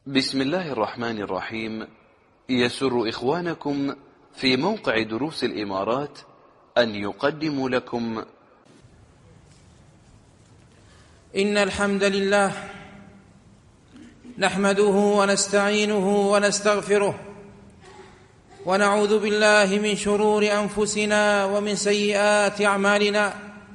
بسم الله الرحمن الرحيم. يسر إخوانكم في موقع دروس الإمارات أن يقدموا لكم إن الحمد لله نحمده ونستعينه ونستغفره ونعوذ بالله من شرور أنفسنا ومن سيئات أعمالنا.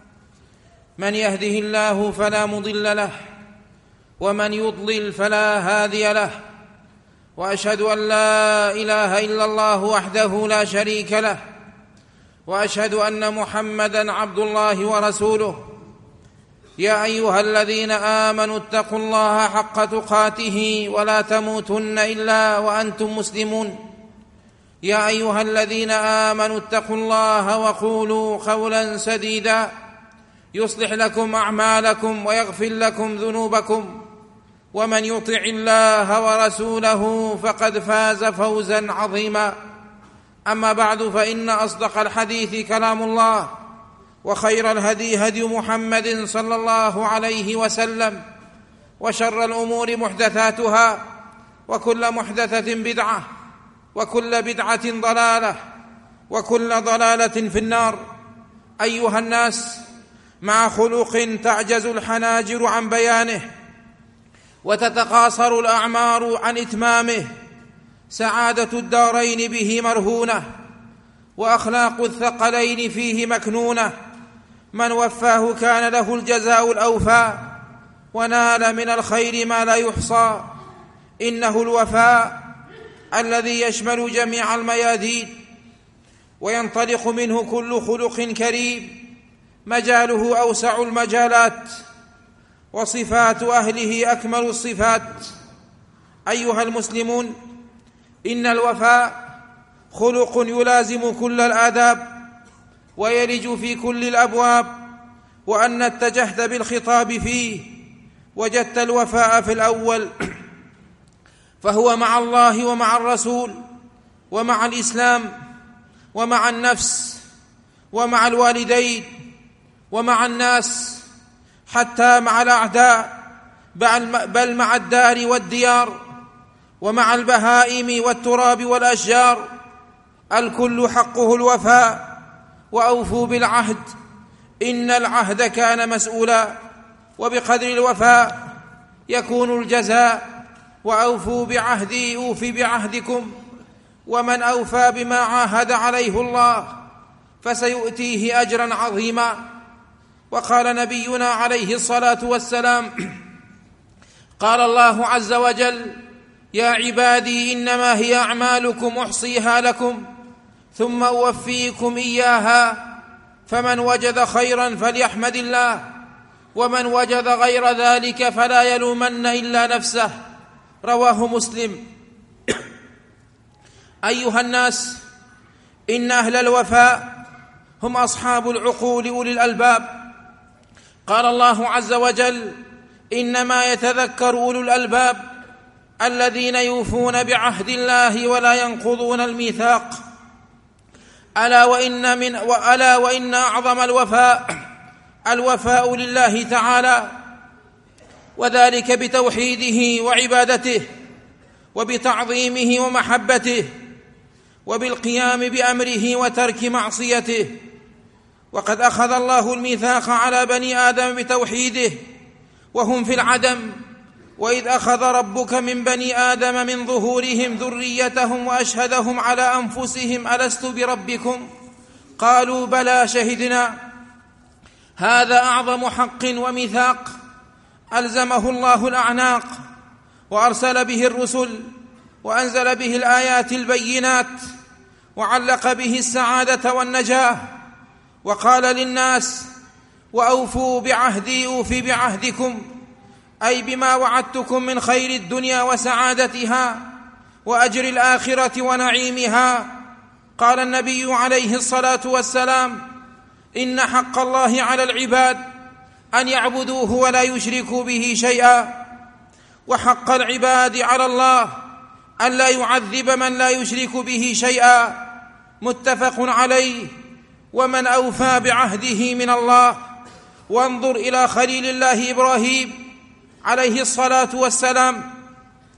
من يهده الله فلا مضل له ومن يضلل فلا هادي له، وأشهد أن لا إله إلا الله وحده لا شريك له، وأشهد أن محمدًا عبد الله ورسوله. يا أيها الذين آمنوا اتقوا الله حق تقاته ولا تموتن إلا وأنتم مسلمون. يا أيها الذين آمنوا اتقوا الله وقولوا قولا سديدا يصلح لكم أعمالكم ويغفر لكم ذنوبكم، ومن يطع الله ورسوله فقد فاز فوزا عظيما. أما بعد، فإن أصدق الحديث كلام الله، وخير الهدي هدي محمد صلى الله عليه وسلم، وشر الأمور محدثاتها، وكل محدثة بدعة، وكل بدعة ضلالة، وكل ضلالة في النار. أيها الناس، مع خلق تعجز الحناجر عن بيانه وتتقاصر الأعمار عن إتمامه، سعادة الدارين به مرهونة، وأخلاق الثقلين فيه مكنونة. من وفاه كان له الجزاء الأوفى، ونال من الخير ما لا يحصى. إنه الوفاء الذي يشمل جميع الميادين، وينطلق منه كل خلق كريم، مجاله أوسع المجالات، وصفات أهله أكمل الصفات. أيها المسلمون، إن الوفاء خلق يلازم كل الآداب ويلج في كل الأبواب، وأن اتجهت بالخطاب فيه وجدت الوفاء في الأول، فهو مع الله ومع الرسول ومع الإسلام ومع النفس ومع الوالدين ومع الناس، حتى مع الأعداء، بل مع الدار والديار، ومع البهائم والتراب والأشجار. الكل حقه الوفاء، وأوفوا بالعهد إن العهد كان مسؤولا، وبقدر الوفاء يكون الجزاء. وأوفوا بعهدي أوف بعهدكم، ومن أوفى بما عاهد عليه الله فسيؤتيه أجرا عظيما. وقال نبينا عليه الصلاة والسلام: قال الله عز وجل: يا عبادي إنما هي أعمالكم أحصيها لكم ثم أوفيكم إياها، فمن وجد خيرا فليحمد الله، ومن وجد غير ذلك فلا يلومن إلا نفسه. رواه مسلم. أيها الناس، إن أهل الوفاء هم أصحاب العقول أولي الألباب. قال الله عز وجل: إنما يتذكر أولو الألباب الذين يوفون بعهد الله ولا ينقضون الميثاق. ألا وإن أعظم الوفاء لله تعالى، وذلك بتوحيده وعبادته، وبتعظيمه ومحبته، وبالقيام بأمره وترك معصيته. وقد أخذ الله الميثاق على بني آدم بتوحيده وهم في العدم، وإذ أخذ ربك من بني آدم من ظهورهم ذريتهم وأشهدهم على أنفسهم ألست بربكم؟ قالوا بلى شهدنا. هذا أعظم حق وميثاق ألزمه الله الأعناق، وأرسل به الرسل، وأنزل به الآيات البينات، وعلق به السعادة والنجاة، وقال للناس: وأوفوا بعهدي أوف بعهدكم، أي بما وعدتكم من خير الدنيا وسعادتها وأجر الآخرة ونعيمها. قال النبي عليه الصلاة والسلام: إن حق الله على العباد أن يعبدوه ولا يشركوا به شيئا، وحق العباد على الله أن لا يعذب من لا يشرك به شيئا. متفق عليه. ومن أوفى بعهده من الله. وانظر إلى خليل الله إبراهيم عليه الصلاة والسلام،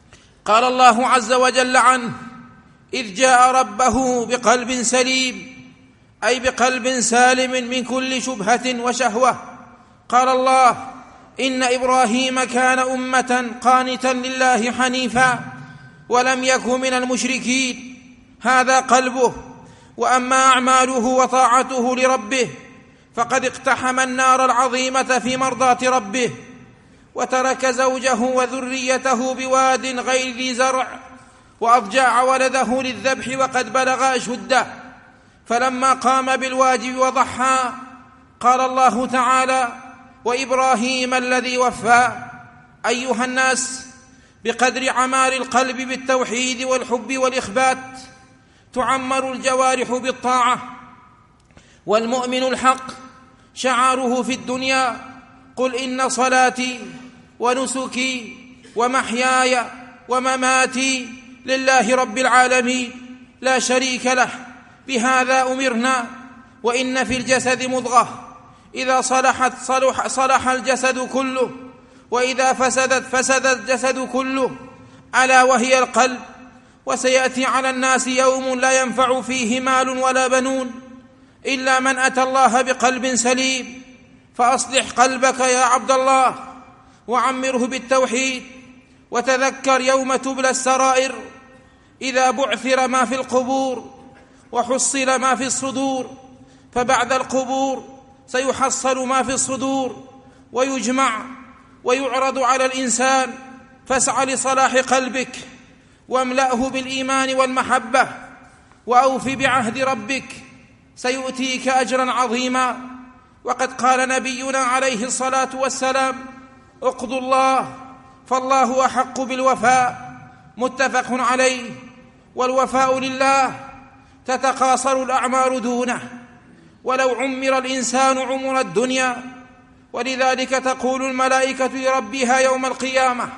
قال الله عز وجل عنه: إذ جاء ربه بقلب سليم، أي بقلب سالم من كل شبهة وشهوة. قال الله: إن إبراهيم كان أمة قانتا لله حنيفا ولم يكن من المشركين. هذا قلبه. وأما أعماله وطاعته لربه فقد اقتحم النار العظيمة في مرضاة ربه، وترك زوجه وذريته بواد غير ذي زرع، وأضجع ولده للذبح وقد بلغ أشده. فلما قام بالواجب وضحى قال الله تعالى: وإبراهيم الذي وفى. أيها الناس، بقدر عمار القلب بالتوحيد والحب والإخبات تعمر الجوارح بالطاعة. والمؤمن الحق شعاره في الدنيا: قل إن صلاتي ونسكي ومحياي ومماتي لله رب العالمين لا شريك له، بهذا أمرنا. وإن في الجسد مضغة إذا صلحت صلح الجسد كله، وإذا فسدت فسد الجسد كله، ألا وهي القلب. وسيأتي على الناس يوم لا ينفع فيه مال ولا بنون إلا من أتى الله بقلب سليم. فأصلح قلبك يا عبد الله، وعمره بالتوحيد، وتذكر يوم تبلى السرائر، إذا بعثر ما في القبور وحصل ما في الصدور. فبعد القبور سيحصل ما في الصدور ويجمع ويعرض على الإنسان. فاسع لصلاح قلبك واملأه بالإيمان والمحبة، وأوف بعهد ربك سيؤتيك أجرا عظيما. وقد قال نبينا عليه الصلاة والسلام: اقضوا الله فالله أحق بالوفاء. متفق عليه. والوفاء لله تتقاصر الأعمار دونه، ولو عمر الإنسان عمر الدنيا. ولذلك تقول الملائكة لربها يوم القيامة: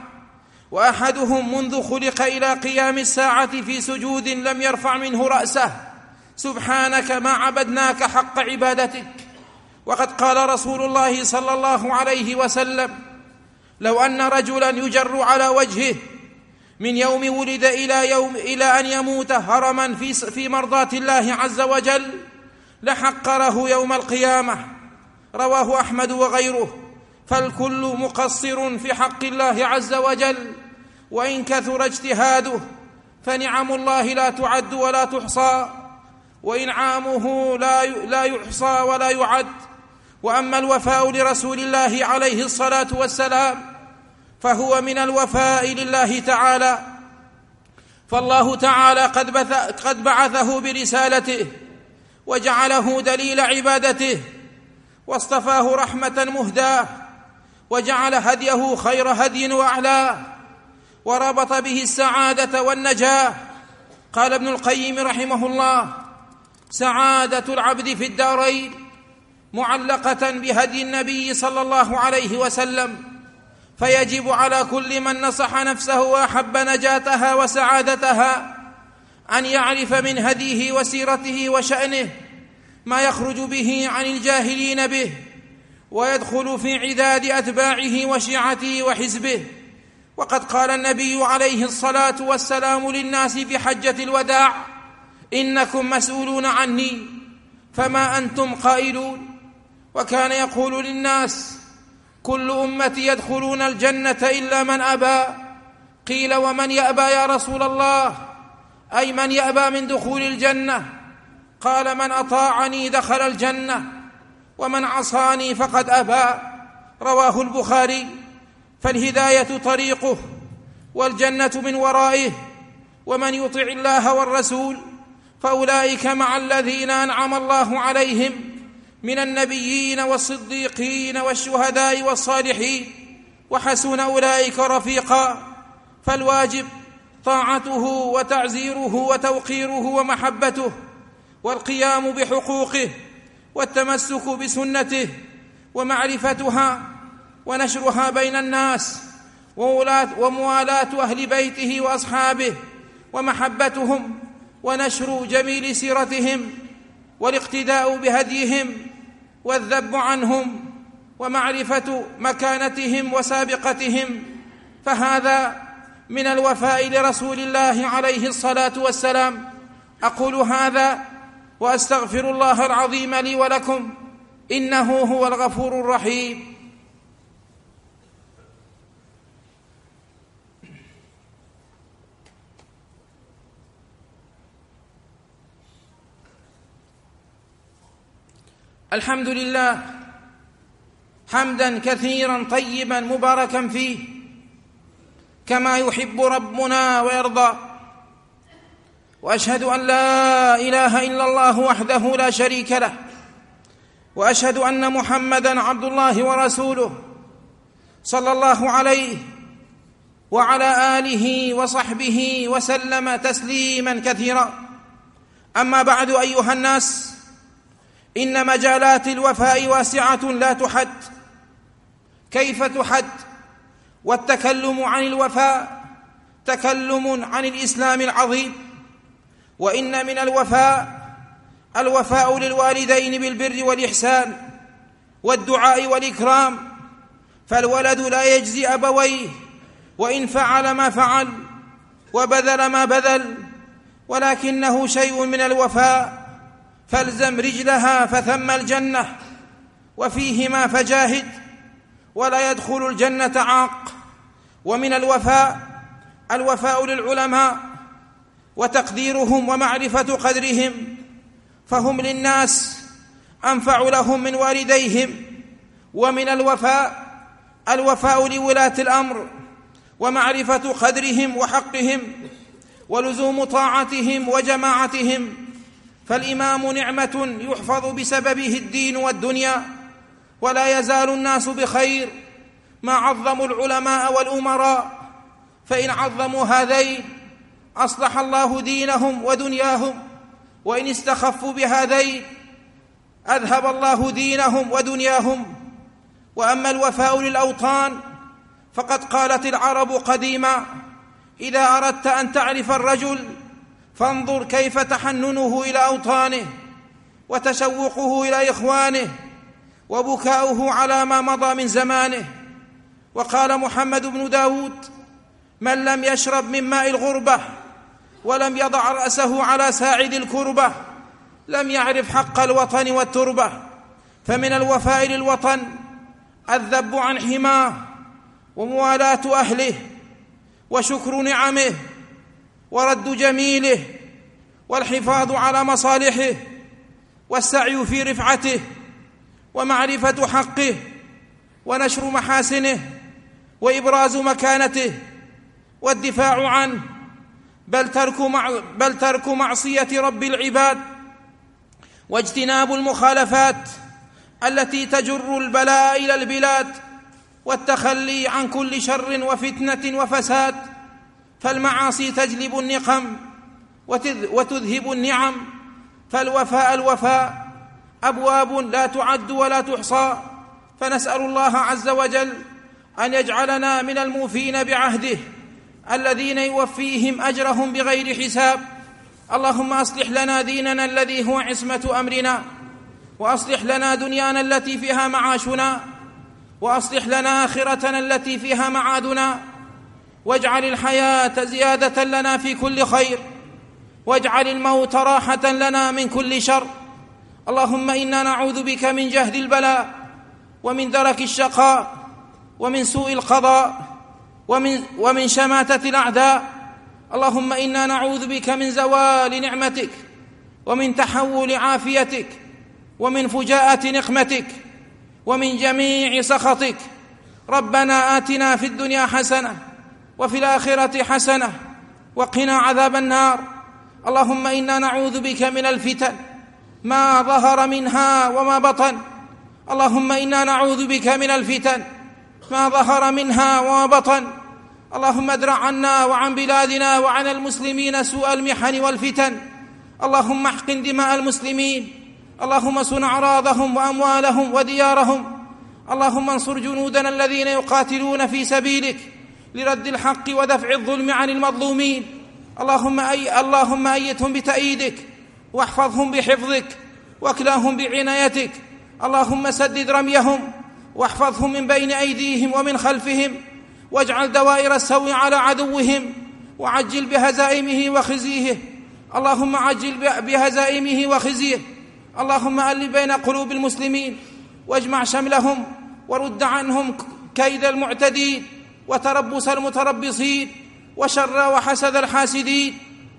وأحدهم منذ خلق إلى قيام الساعة في سجود لم يرفع منه رأسه، سبحانك ما عبدناك حق عبادتك. وقد قال رسول الله صلى الله عليه وسلم: لو أن رجلا يجر على وجهه من يوم ولد إلى أن يموت هرما في مرضاة الله عز وجل لحقره يوم القيامة. رواه أحمد وغيره. فالكل مقصر في حق الله عز وجل، وإن كثر اجتهاده فنعم الله لا تعد ولا تحصى، وإنعامه لا يحصى ولا يعد. وأما الوفاء لرسول الله عليه الصلاة والسلام فهو من الوفاء لله تعالى. فالله تعالى قد بعثه برسالته وجعله دليل عبادته، واصطفاه رحمة مهداة، وجعل هديه خير هدي وأعلاه، وربط به السعادة والنجاة. قال ابن القيم رحمه الله: سعادة العبد في الدارين معلقة بهدي النبي صلى الله عليه وسلم، فيجب على كل من نصح نفسه وأحب نجاتها وسعادتها أن يعرف من هديه وسيرته وشأنه ما يخرج به عن الجاهلين به، ويدخل في عداد أتباعه وشيعته وحزبه. وقد قال النبي عليه الصلاة والسلام للناس في حجة الوداع: إنكم مسؤولون عني فما أنتم قائلون. وكان يقول للناس: كل أمتي يدخلون الجنة إلا من أبى. قيل: ومن يأبى يا رسول الله؟ أي من يأبى من دخول الجنة؟ قال: من أطاعني دخل الجنة، ومن عصاني فقد أبى. رواه البخاري. فالهداية طريقه، والجنة من ورائه. ومن يطع الله والرسول فأولئك مع الذين أنعم الله عليهم من النبيين والصديقين والشهداء والصالحين، وحسن أولئك رفيقا. فالواجب طاعته وتعزيره وتوقيره ومحبته، والقيام بحقوقه، والتمسك بسنته، ومعرفتها ونشرها بين الناس، وموالاة أهل بيته وأصحابه ومحبتهم، ونشر جميل سيرتهم، والاقتداء بهديهم، والذب عنهم، ومعرفة مكانتهم وسابقتهم. فهذا من الوفاء لرسول الله عليه الصلاة والسلام. أقول هذا وأستغفر الله العظيم لي ولكم، إنه هو الغفور الرحيم. الحمد لله حمدا كثيرا طيبا مباركا فيه كما يحب ربنا ويرضى، وأشهد أن لا إله إلا الله وحده لا شريك له، وأشهد أن محمدا عبد الله ورسوله صلى الله عليه وعلى آله وصحبه وسلم تسليما كثيرا. أما بعد، أيها الناس، إن مجالات الوفاء واسعة لا تحد. كيف تحد؟ والتكلم عن الوفاء تكلم عن الإسلام العظيم، وإن من الوفاء للوالدين بالبر والإحسان والدعاء والإكرام، فالولد لا يجزي أبويه وإن فعل ما فعل وبذل ما بذل، ولكنه شيء من الوفاء. فالزم رجلها فثم الجنة، وفيهما فجاهد، ولا يدخل الجنة عاق. ومن الوفاء للعلماء وتقديرهم ومعرفة قدرهم، فهم للناس أنفع لهم من والديهم. ومن الوفاء لولاة الأمر ومعرفة قدرهم وحقهم ولزوم طاعتهم وجماعتهم، فالإمام نعمة يحفظ بسببه الدين والدنيا، ولا يزال الناس بخير ما عظموا العلماء والأمراء، فإن عظموا هذين أصلح الله دينهم ودنياهم، وإن استخفوا بهذين أذهب الله دينهم ودنياهم. وأما الوفاء للأوطان فقد قالت العرب قديما: إذا أردت أن تعرف الرجل فانظر كيف تحننه إلى أوطانه، وتشوقه إلى إخوانه، وبكاؤه على ما مضى من زمانه. وقال محمد بن داود: من لم يشرب من ماء الغربة ولم يضع رأسه على ساعد الكربة لم يعرف حق الوطن والتربة. فمن الوفاء للوطن الذب عن حماه، وموالاة أهله، وشكر نعمه، ورد جميله، والحفاظ على مصالحه، والسعي في رفعته، ومعرفة حقه، ونشر محاسنه، وإبراز مكانته، والدفاع عنه، بل ترك معصية رب العباد، واجتناب المخالفات التي تجر البلاء إلى البلاد، والتخلي عن كل شر وفتنة وفساد. فالمعاصي تجلب النقم وتذهب النعم، فالوفاء أبواب لا تعد ولا تحصى. فنسأل الله عز وجل أن يجعلنا من الموفين بعهده الذين يوفيهم أجرهم بغير حساب. اللهم أصلح لنا ديننا الذي هو عصمة أمرنا، وأصلح لنا دنيانا التي فيها معاشنا، وأصلح لنا آخرتنا التي فيها معادنا، واجعل الحياة زيادة لنا في كل خير، واجعل الموت راحة لنا من كل شر. اللهم إنا نعوذ بك من جهد البلاء، ومن درك الشقاء، ومن سوء القضاء، ومن شماتة الأعداء. اللهم إنا نعوذ بك من زوال نعمتك، ومن تحول عافيتك، ومن فجاءة نقمتك، ومن جميع سخطك. ربنا آتنا في الدنيا حسنة وفي الآخرة حسنة وقنا عذاب النار. اللهم إنا نعوذ بك من الفتن ما ظهر منها وما بطن. اللهم إنا نعوذ بك من الفتن ما ظهر منها وما بطن. اللهم ادرع عنا وعن بلادنا وعن المسلمين سوء المحن والفتن. اللهم احقن دماء المسلمين، اللهم صن أعراضهم وأموالهم وديارهم. اللهم انصر جنودنا الذين يقاتلون في سبيلك لرد الحق ودفع الظلم عن المظلومين. اللهم أيدهم بتأييدك، واحفظهم بحفظك، واكلاهم بعنايتك. اللهم سدد رميهم، واحفظهم من بين أيديهم ومن خلفهم، واجعل دوائر السوء على عدوهم وعجل بهزائمه وخزيه. اللهم عجل بهزائمه وخزيه. اللهم ألف بين قلوب المسلمين واجمع شملهم ورد عنهم كيد المعتدين وتربص المتربصين وشر وحسد الحاسدين.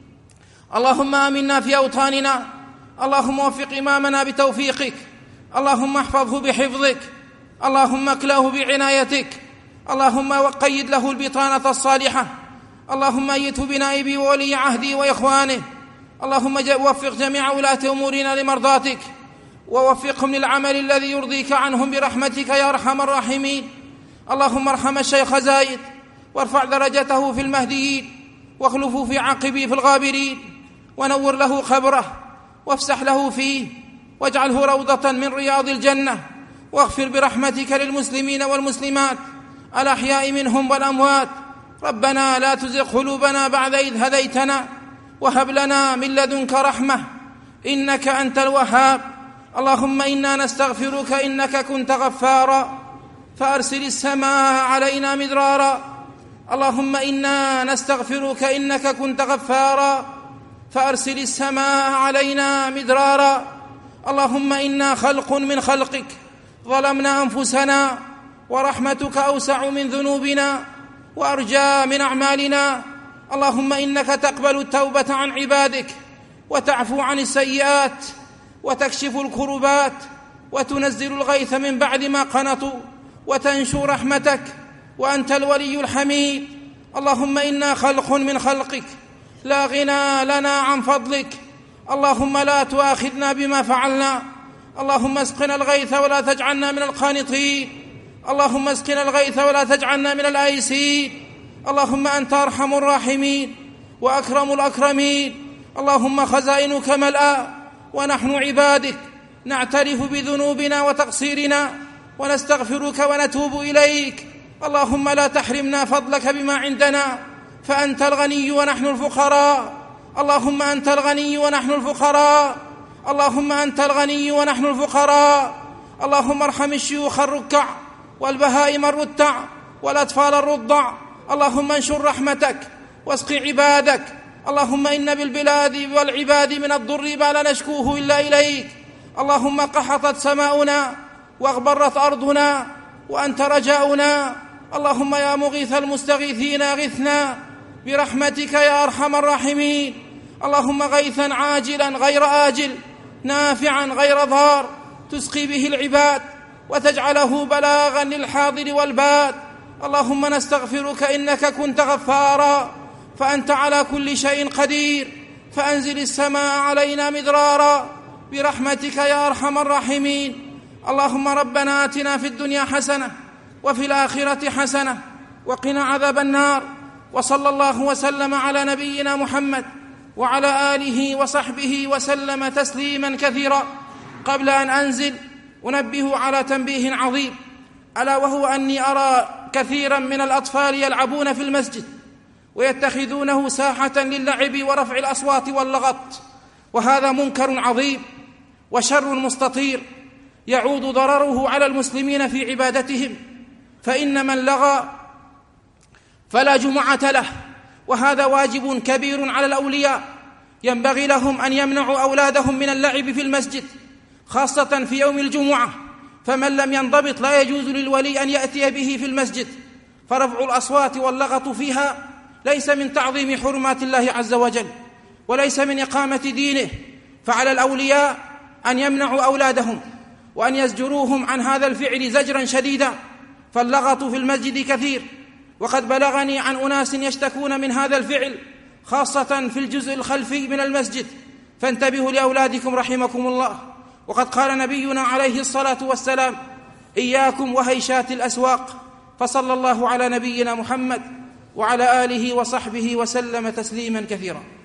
اللهم آمنا في أوطاننا. اللهم وفق إمامنا بتوفيقك. اللهم احفظه بحفظك. اللهم اكله بعنايتك. اللهم وقيد له البطانة الصالحة. اللهم أيده بنائبي وولي عهدي وإخوانه. اللهم وفق جميع ولاة أمورنا لمرضاتك ووفقهم للعمل الذي يرضيك عنهم برحمتك يا أرحم الراحمين. اللهم ارحم الشيخ زايد وارفع درجته في المهديين واخلفه في عقبه في الغابرين ونور له قبره وافسح له فيه واجعله روضة من رياض الجنة، واغفر برحمتك للمسلمين والمسلمات الأحياء منهم والأموات. ربنا لا تزغ قلوبنا بعد إذ هديتنا وهب لنا من لدنك رحمة إنك أنت الوهاب. اللهم إنا نستغفرك إنك كنت غفارا فأرسل السماء علينا مدرارا. اللهم إنا نستغفرك إنك كنت غفارا فأرسل السماء علينا مدرارا. اللهم إنا خلق من خلقك ظلمنا أنفسنا ورحمتك أوسع من ذنوبنا وأرجى من أعمالنا. اللهم إنك تقبل التوبة عن عبادك وتعفو عن السيئات وتكشف الكربات وتنزل الغيث من بعد ما قنطوا وتنشر رحمتك وأنت الولي الحميد. اللهم إنا خلق من خلقك لا غنى لنا عن فضلك. اللهم لا تؤاخذنا بما فعلنا. اللهم اسقنا الغيث ولا تجعلنا من القانطين. اللهم اسقنا الغيث ولا تجعلنا من الآيسين. اللهم أنت أرحم الراحمين وأكرم الأكرمين. اللهم خزائنك ملأى ونحن عبادك نعترف بذنوبنا وتقصيرنا ونستغفرك ونتوب إليك. اللهم لا تحرمنا فضلك بما عندنا فأنت الغني ونحن الفقراء. اللهم أنت الغني ونحن الفقراء. اللهم أنت الغني ونحن الفقراء. اللهم ارحم الشيوخ الركع والبهائم الرتع والأطفال الرضع. اللهم انشر رحمتك واسق عبادك. اللهم إن بالبلاد والعباد من الضر ما لا نشكوه إلا إليك. اللهم قحطت سماؤنا واغبرت أرضنا وأنت رجاؤنا. اللهم يا مغيث المستغيثين أغثنا برحمتك يا أرحم الراحمين. اللهم غيثا عاجلا غير آجل نافعا غير ضار تسقي به العباد وتجعله بلاغا للحاضر والباد. اللهم نستغفرك إنك كنت غفارا فأنت على كل شيء قدير. فأنزل السماء علينا مدرارا برحمتك يا أرحم الراحمين. اللهم ربنا آتنا في الدنيا حسنة وفي الآخرة حسنة وقنا عذاب النار. وصلى الله وسلم على نبينا محمد وعلى آله وصحبه وسلم تسليما كثيرا. قبل أن أنزل أنبه على تنبيه عظيم، ألا وهو أني أرى كثيرا من الأطفال يلعبون في المسجد ويتخذونه ساحة للعب ورفع الأصوات واللغط، وهذا منكر عظيم وشر مستطير يعود ضرره على المسلمين في عبادتهم. فإن من لغى فلا جمعة له، وهذا واجب كبير على الأولياء. ينبغي لهم أن يمنعوا أولادهم من اللعب في المسجد خاصة في يوم الجمعة، فمن لم ينضبط لا يجوز للولي أن يأتي به في المسجد، فرفع الأصوات واللغط فيها ليس من تعظيم حرمات الله عز وجل وليس من إقامة دينه. فعلى الأولياء أن يمنعوا أولادهم وأن يزجروهم عن هذا الفعل زجرا شديدا، فاللغط في المسجد كثير، وقد بلغني عن أناس يشتكون من هذا الفعل خاصة في الجزء الخلفي من المسجد، فانتبهوا لأولادكم رحمكم الله. وقد قال نبينا عليه الصلاة والسلام: إياكم وهيشات الأسواق. فصلى الله على نبينا محمد وعلى آله وصحبه وسلم تسليما كثيرا.